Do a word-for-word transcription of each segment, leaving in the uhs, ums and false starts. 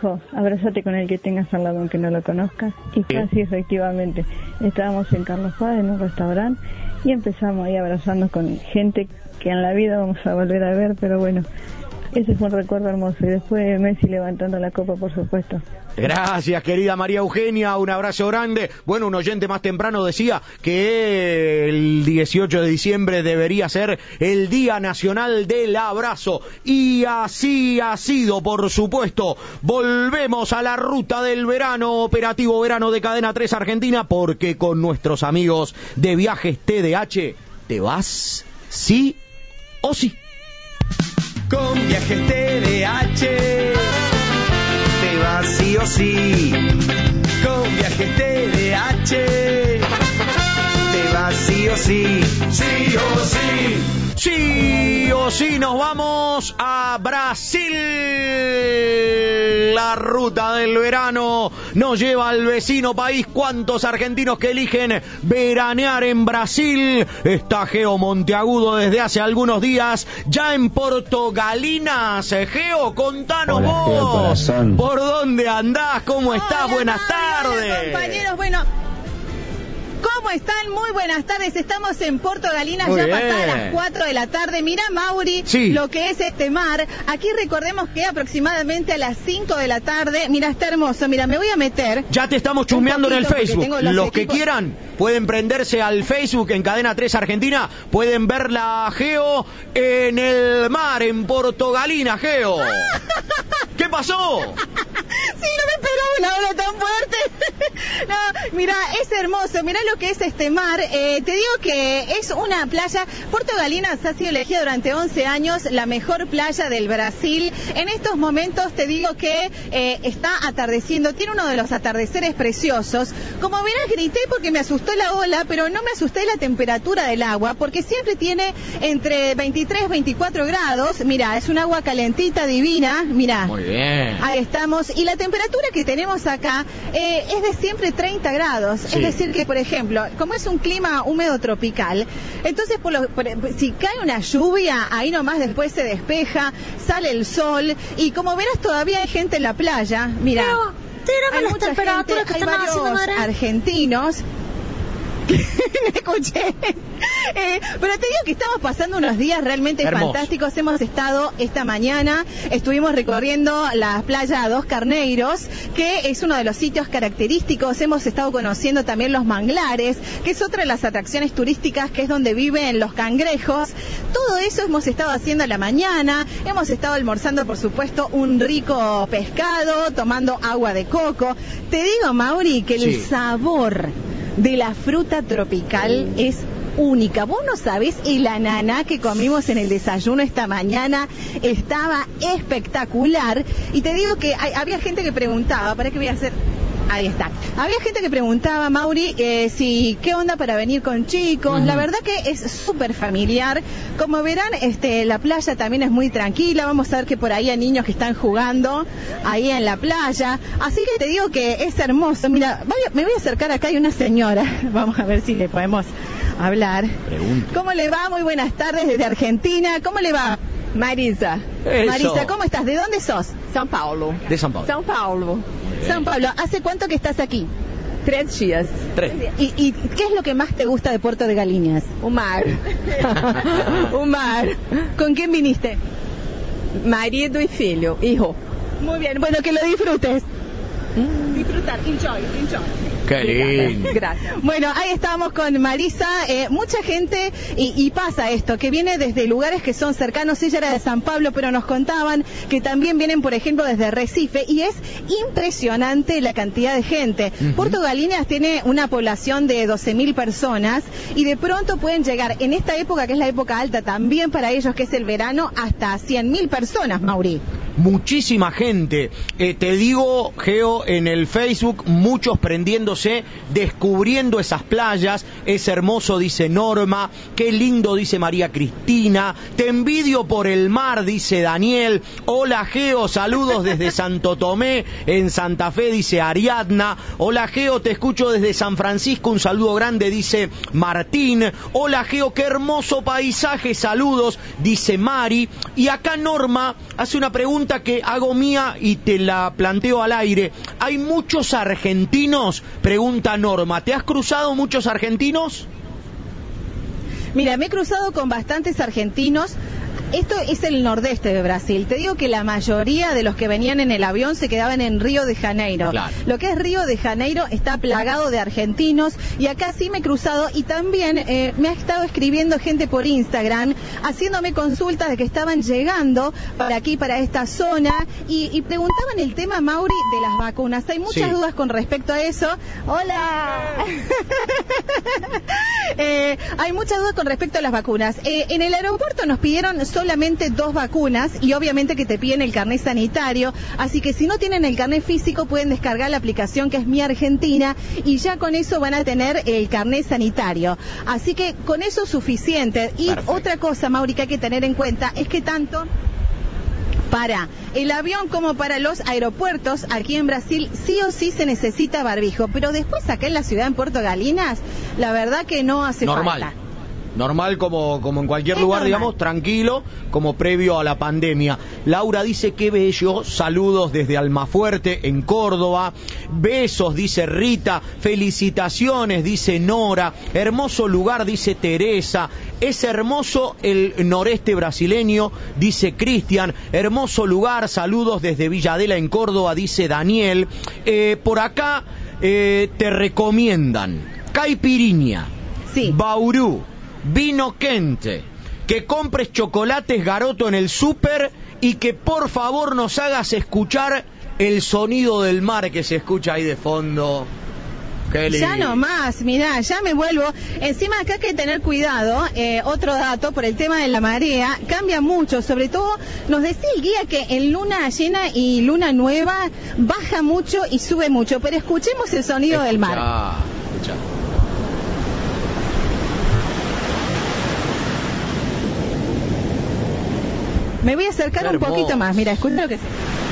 Abrázate con el que tengas al lado aunque no lo conozcas. Y fue así, efectivamente. Estábamos en Carlos Paz en un restaurante y empezamos ahí a abrazarnos con gente que en la vida vamos a volver a ver, pero bueno, ese fue un recuerdo hermoso. Y después Messi levantando la copa, por supuesto. Gracias, querida María Eugenia, un abrazo grande. Bueno, un oyente más temprano decía que el dieciocho de diciembre debería ser el Día Nacional del Abrazo. Y así ha sido, por supuesto. Volvemos a la ruta del verano, operativo verano de Cadena tres Argentina, porque con nuestros amigos de Viajes T D H, ¿te vas? ¿Sí o sí? Con Viajes T D H te vas sí o sí. Con Viajes T D H te vas sí o sí. Sí o sí. Sí o sí, nos vamos a Brasil. La ruta del verano nos lleva al vecino país. ¿Cuántos argentinos que eligen veranear en Brasil? Está Geo Monteagudo desde hace algunos días ya en Porto Galinas. Geo, contanos. Hola, vos. Geo, ¿por dónde andás? ¿Cómo estás? Hola, buenas tardes. Hola, compañeros, bueno... ¿Cómo están? Muy buenas tardes. Estamos en Porto Galinas, Muy ya bien. pasadas las cuatro de la tarde. Mira, Mauri, sí. lo que es este mar. Aquí recordemos que aproximadamente a las cinco de la tarde. Mira, está hermoso. Mira, me voy a meter. Ya te estamos chusmeando en el Facebook. Los, los que quieran pueden prenderse al Facebook en Cadena tres Argentina. Pueden ver la Geo en el mar, en Porto Galinas, Geo. ¿Qué pasó? Sí, no me esperaba una ola tan fuerte. No, mira, es hermoso. Mira lo que es este mar. Eh, te digo que es una playa. Porto Galinas ha sido elegida durante once años la mejor playa del Brasil. En estos momentos te digo que eh, está atardeciendo. Tiene uno de los atardeceres preciosos. Como verás, grité porque me asustó la ola, pero no me asusté la temperatura del agua, porque siempre tiene entre veintitrés y veinticuatro grados. Mira, es un agua calentita, divina. Mira. Muy bien. Ahí estamos. Y la temperatura que tenemos acá eh, es de siempre treinta grados. Sí. Es decir que, por ejemplo, como es un clima húmedo tropical, entonces por lo, por, si cae una lluvia, ahí nomás después se despeja, sale el sol, y como verás todavía hay gente en la playa. Mira, hay mucha gente, hay varios argentinos. Me escuché. Eh, pero te digo que estamos pasando unos días realmente Hermoso. fantásticos. Hemos estado esta mañana, estuvimos recorriendo la playa Dos Carneiros, que es uno de los sitios característicos. Hemos estado conociendo también los manglares, que es otra de las atracciones turísticas, que es donde viven los cangrejos. Todo eso hemos estado haciendo a la mañana. Hemos estado almorzando, por supuesto, un rico pescado, tomando agua de coco. Te digo, Mauri, que el sí. sabor de la fruta tropical es única. Vos no sabés, el ananá que comimos en el desayuno esta mañana estaba espectacular. Y te digo que hay, había gente que preguntaba, ¿para qué voy a hacer? Ahí está. Había gente que preguntaba, Mauri, eh, si qué onda para venir con chicos. Uh-huh. La verdad que es súper familiar. Como verán, este, la playa también es muy tranquila. Vamos a ver que por ahí hay niños que están jugando ahí en la playa. Así que te digo que es hermoso. Mira, voy a, me voy a acercar acá, hay una señora. Vamos a ver si le podemos hablar. Pregunta. ¿Cómo le va? Muy buenas tardes desde Argentina. ¿Cómo le va? Marisa. Eso. Marisa, ¿cómo estás? ¿De dónde sos? São Paulo. De São Paulo. São Paulo. São Paulo. ¿Hace cuánto que estás aquí? Tres días. Tres. ¿Y, ¿Y qué es lo que más te gusta de Porto de Galinas? O mar. O mar. ¿Con quién viniste? Marido y filho. Hijo. Muy bien. Bueno, que lo disfrutes. Mm. Disfrutar. Enjoy. Enjoy. Qué lindo. Gracias. Bueno, ahí estamos con Marisa. Eh, mucha gente, y, y pasa esto, que viene desde lugares que son cercanos. Ella era de San Pablo, pero nos contaban que también vienen, por ejemplo, desde Recife. Y es impresionante la cantidad de gente. Uh-huh. Porto Galinas tiene una población de doce mil personas. Y de pronto pueden llegar, en esta época, que es la época alta también para ellos, que es el verano, hasta cien mil personas, Mauri. Muchísima gente. Eh, te digo, Geo, en el Facebook, muchos prendiéndose, descubriendo esas playas. Es hermoso, dice Norma. Qué lindo, dice María Cristina. Te envidio por el mar, dice Daniel. Hola, Geo, saludos desde Santo Tomé, en Santa Fe, dice Ariadna. Hola, Geo, te escucho desde San Francisco, un saludo grande, dice Martín. Hola, Geo, qué hermoso paisaje, saludos, dice Mari. Y acá Norma hace una pregunta pregunta que hago mía y te la planteo al aire. ¿Hay muchos argentinos? Pregunta Norma. ¿Te has cruzado muchos argentinos? Mira, me he cruzado con bastantes argentinos. Esto es el nordeste de Brasil. Te digo que la mayoría de los que venían en el avión se quedaban en Río de Janeiro. Claro. Lo que es Río de Janeiro está plagado de argentinos y acá sí me he cruzado y también eh, me ha estado escribiendo gente por Instagram haciéndome consultas de que estaban llegando para aquí, para esta zona y, y preguntaban el tema, Mauri, de las vacunas. Hay muchas Sí. dudas con respecto a eso. ¡Hola! eh, hay muchas dudas con respecto a las vacunas. Eh, en el aeropuerto nos pidieron solamente dos vacunas y obviamente que te piden el carnet sanitario, así que si no tienen el carnet físico pueden descargar la aplicación que es Mi Argentina y ya con eso van a tener el carnet sanitario, así que con eso es suficiente. Y Perfecto. Otra cosa, Mauri, que hay que tener en cuenta es que tanto para el avión como para los aeropuertos aquí en Brasil sí o sí se necesita barbijo, pero después acá en la ciudad, en Puerto Galinas, la verdad que no hace Normal. falta. Normal como, como en cualquier Es lugar, normal. digamos, tranquilo, como previo a la pandemia. Laura dice, qué bello, saludos desde Almafuerte, en Córdoba. Besos, dice Rita. Felicitaciones, dice Nora. Hermoso lugar, dice Teresa. Es hermoso el noreste brasileño, dice Cristian. Hermoso lugar, saludos desde Villadela, en Córdoba, dice Daniel. Eh, por acá eh, te recomiendan caipirinha, Sí. Bauru, vino quente, que compres chocolates Garoto en el súper y que por favor nos hagas escuchar el sonido del mar que se escucha ahí de fondo. Qué lindo. Ya no más, mirá, ya me vuelvo. Encima acá hay que tener cuidado, eh, otro dato, por el tema de la marea, cambia mucho, sobre todo nos decía el guía que en luna llena y luna nueva baja mucho y sube mucho, pero escuchemos el sonido del mar. Escuchá, escuchá. Me voy a acercar Qué un hermoso. poquito más, mira, escucha lo que se...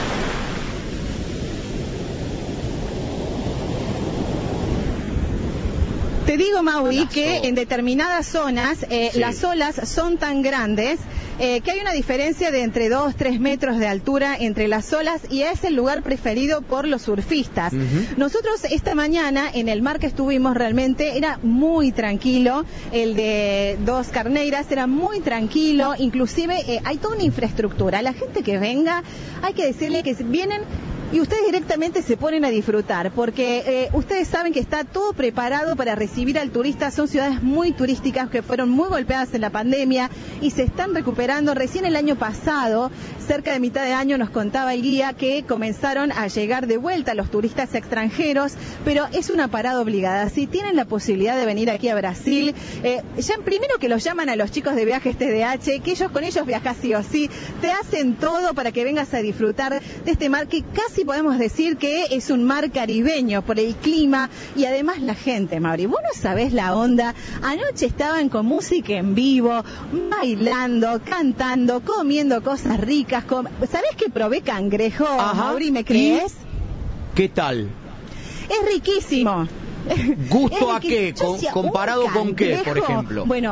Te digo, Mauri, Las que olas. en determinadas zonas eh, Sí. las olas son tan grandes eh, que hay una diferencia de entre dos, tres metros de altura entre las olas y es el lugar preferido por los surfistas. Ujú. Nosotros esta mañana en el mar que estuvimos realmente era muy tranquilo, el de Dos Carneiras era muy tranquilo, inclusive eh, hay toda una infraestructura. La gente que venga, hay que decirle que vienen y ustedes directamente se ponen a disfrutar, porque eh, ustedes saben que está todo preparado para recibir al turista. Son ciudades muy turísticas que fueron muy golpeadas en la pandemia y se están recuperando. Recién el año pasado, cerca de mitad de año, nos contaba el guía que comenzaron a llegar de vuelta los turistas extranjeros, pero es una parada obligada. Si tienen la posibilidad de venir aquí a Brasil, eh, ya primero que los llaman a los chicos de Viajes T D H, que ellos con ellos viajas sí o sí, te hacen todo para que vengas a disfrutar de este mar que casi podemos decir que es un mar caribeño por el clima y además la gente, Mauri. Vos no sabés la onda. Anoche estaban con música en vivo, bailando, cantando, comiendo cosas ricas. Com... ¿Sabés que probé cangrejo, Ajá. Mauri? ¿Me crees? ¿Qué tal? Es riquísimo. ¿Gusto Es a qué? riquísimo. Yo Con- decía, ¿Comparado un con qué, por cangrejo. ejemplo? Bueno,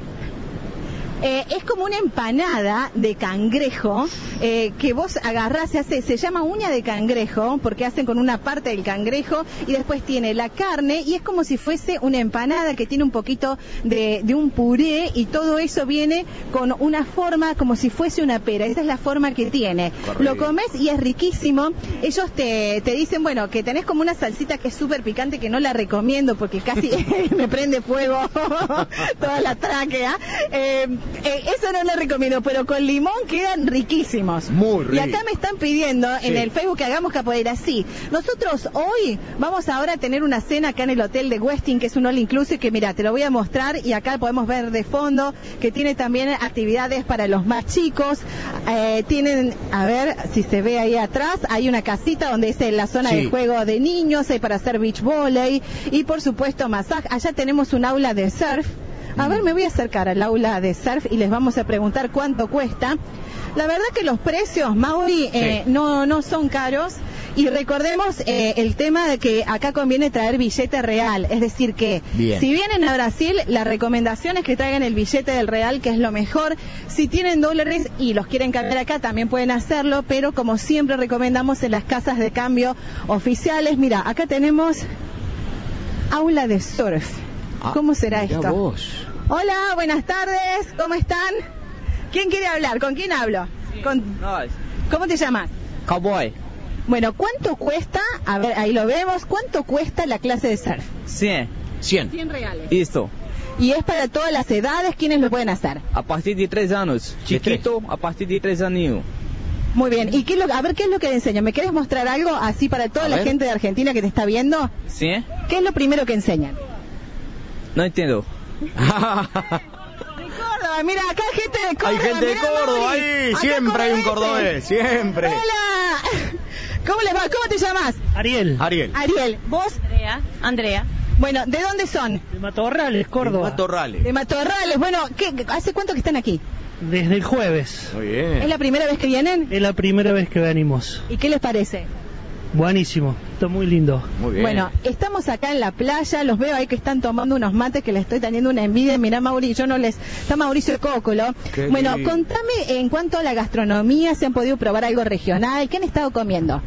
Eh, es como una empanada de cangrejo eh, que vos agarrás, se hace, se llama uña de cangrejo porque hacen con una parte del cangrejo y después tiene la carne y es como si fuese una empanada que tiene un poquito de, de un puré y todo eso viene con una forma como si fuese una pera. Esa es la forma que tiene. Correcto. Lo comes y es riquísimo. Ellos te, te dicen, bueno, que tenés como una salsita que es súper picante que no la recomiendo porque casi me prende fuego toda la tráquea. Eh, Eh, eso no lo recomiendo, pero con limón quedan riquísimos. Muy rico. Y acá me están pidiendo en Sí. el Facebook que hagamos capoeira. Sí, nosotros hoy vamos ahora a tener una cena acá en el hotel de Westin, que es un all inclusive, que mira, te lo voy a mostrar y acá podemos ver de fondo que tiene también actividades para los más chicos. Eh, tienen, a ver si se ve ahí atrás, hay una casita donde es la zona Sí. de juego de niños, hay para hacer beach volley y por supuesto masaje. Allá tenemos un aula de surf. A ver, me voy a acercar al aula de surf y les vamos a preguntar cuánto cuesta. La verdad que los precios, Mauri, eh, Sí. no, no son caros. Y recordemos eh, el tema de que acá conviene traer billete real, es decir que bien. Si vienen a Brasil, la recomendación es que traigan el billete del real, que es lo mejor. Si tienen dólares y los quieren cambiar acá, también pueden hacerlo, pero como siempre recomendamos en las casas de cambio oficiales. Mira, acá tenemos aula de surf. Ah, ¿Cómo será mirá esto? vos. Hola, buenas tardes, ¿cómo están? ¿Quién quiere hablar? ¿Con quién hablo? Con... ¿Cómo te llamas? Cowboy. Bueno, ¿cuánto cuesta? A ver, ahí lo vemos. ¿Cuánto cuesta la clase de surf? cien. cien. cien reales. Listo. ¿Y es para todas las edades? ¿Quiénes lo pueden hacer? A partir de tres años. Chiquito, a partir de tres años. Muy bien. ¿Y qué es lo, a ver, qué es lo que le enseñan? ¿Me quieres mostrar algo así para toda A la ver. gente de Argentina que te está viendo? ¿Sí? ¿Qué es lo primero que enseñan? No entiendo. De Córdoba, mira, acá hay gente de Córdoba. Hay gente de mirá, Córdoba Mauri. ahí, Acá siempre hay un cordobeses. cordobés, siempre. Hola. ¿Cómo les va? ¿Cómo te llamas? Ariel, Ariel. Ariel. ¿Vos? Andrea. Andrea. Bueno, ¿de dónde son? de Matorrales, Córdoba. Matorrales. De Matorrales. Bueno, ¿qué, ¿hace cuánto que están aquí? Desde el jueves. Muy ¿Es bien. la primera vez que vienen? Es la primera vez que venimos. ¿Y qué les parece? Buenísimo, está muy lindo. Muy bien. Bueno, estamos acá en la playa, los veo ahí que están tomando unos mates que les estoy teniendo una envidia. Mirá, Mauri, yo no les... Está Mauricio Cócolo. Qué Bueno, lindo. contame en cuanto a la gastronomía, si han podido probar algo regional, ¿qué han estado comiendo?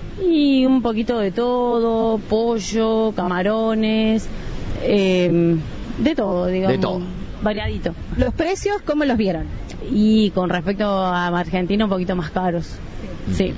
Y un poquito de todo, pollo, camarones, eh, de todo, digamos. De todo. Variadito. ¿Los precios cómo los vieron? Y con respecto a Argentina, un poquito más caros. Sí.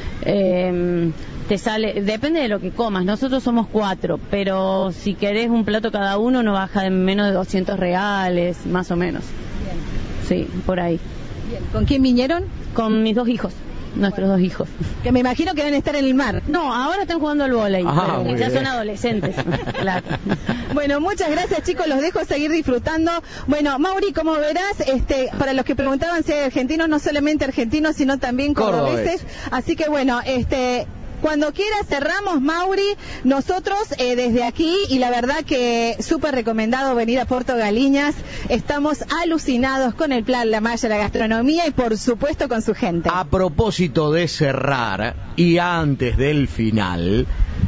Eh, te sale, depende de lo que comas. Nosotros somos cuatro, pero si querés un plato cada uno, no baja de menos de doscientos reales, más o menos. Sí, por ahí. Bien. ¿Con quién vinieron? Con mis dos hijos, nuestros dos hijos. Que me imagino que deben estar en el mar. No, ahora están jugando al vóley, Ah, pero muy ya bien. son adolescentes. Claro. Bueno, muchas gracias, chicos, los dejo seguir disfrutando. Bueno, Mauri, como verás, este, para los que preguntaban si hay argentinos, no solamente argentinos, sino también cordobeses. Cordobés. Así que bueno, este... Cuando quiera cerramos, Mauri, nosotros eh, desde aquí, y la verdad que súper recomendado venir a Puerto Galiñas, estamos alucinados con el plan La Malla, la gastronomía y por supuesto con su gente. A propósito de cerrar y antes del final,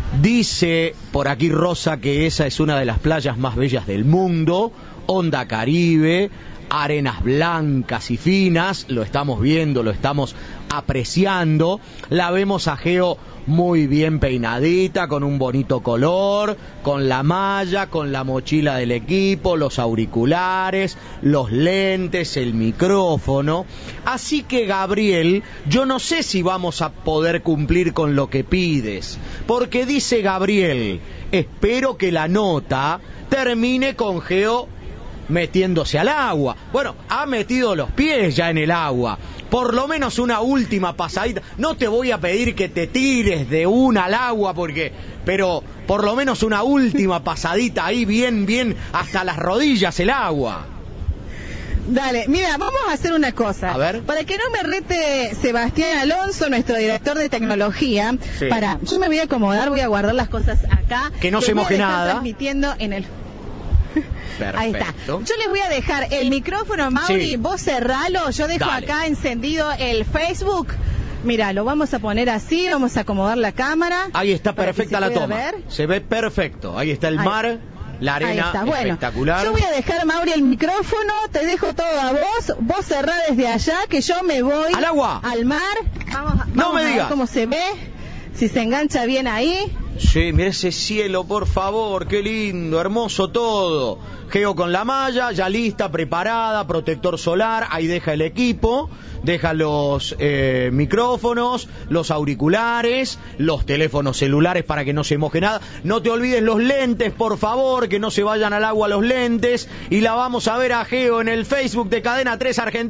dice por aquí Rosa que esa es una de las playas más bellas del mundo, onda Caribe, arenas blancas y finas, lo estamos viendo, lo estamos apreciando, la vemos a Geo muy bien peinadita, con un bonito color, con la malla, con la mochila del equipo, los auriculares, los lentes, el micrófono. Así que, Gabriel, yo no sé si vamos a poder cumplir con lo que pides, porque dice Gabriel, espero que la nota termine con Geo metiéndose al agua. Bueno, ha metido los pies ya en el agua. Por lo menos una última pasadita. No te voy a pedir que te tires de una al agua, porque, pero por lo menos una última pasadita ahí, bien, bien, hasta las rodillas el agua. Dale, mira, vamos a hacer una cosa. A ver. Para que no me rete Sebastián Alonso, nuestro director de tecnología, Sí. para, yo me voy a acomodar, voy a guardar las cosas acá. Que no Les se voy a moje dejar nada. transmitiendo en el... Perfecto. Ahí está. Yo les voy a dejar el micrófono, Mauri, Sí. vos cerralo, yo dejo Dale. acá encendido el Facebook. Mira, lo vamos a poner así, vamos a acomodar la cámara. Ahí está para que perfecta se la pueda toma. ver. Se ve perfecto. Ahí está el Ahí. mar, la Ahí arena está. Bueno, espectacular. yo voy a dejar, Mauri, el micrófono, te dejo todo a vos, vos cerrá desde allá, que yo me voy ¡Al agua! al mar. Vamos, a- No vamos me a ver digas. cómo se ve, si se engancha bien ahí. Sí, mira ese cielo, por favor, qué lindo, hermoso todo. Geo con la malla, ya lista, preparada, protector solar, ahí deja el equipo, deja los eh, micrófonos, los auriculares, los teléfonos celulares para que no se moje nada. No te olvides los lentes, por favor, que no se vayan al agua los lentes. Y la vamos a ver a Geo en el Facebook de Cadena tres Argentina.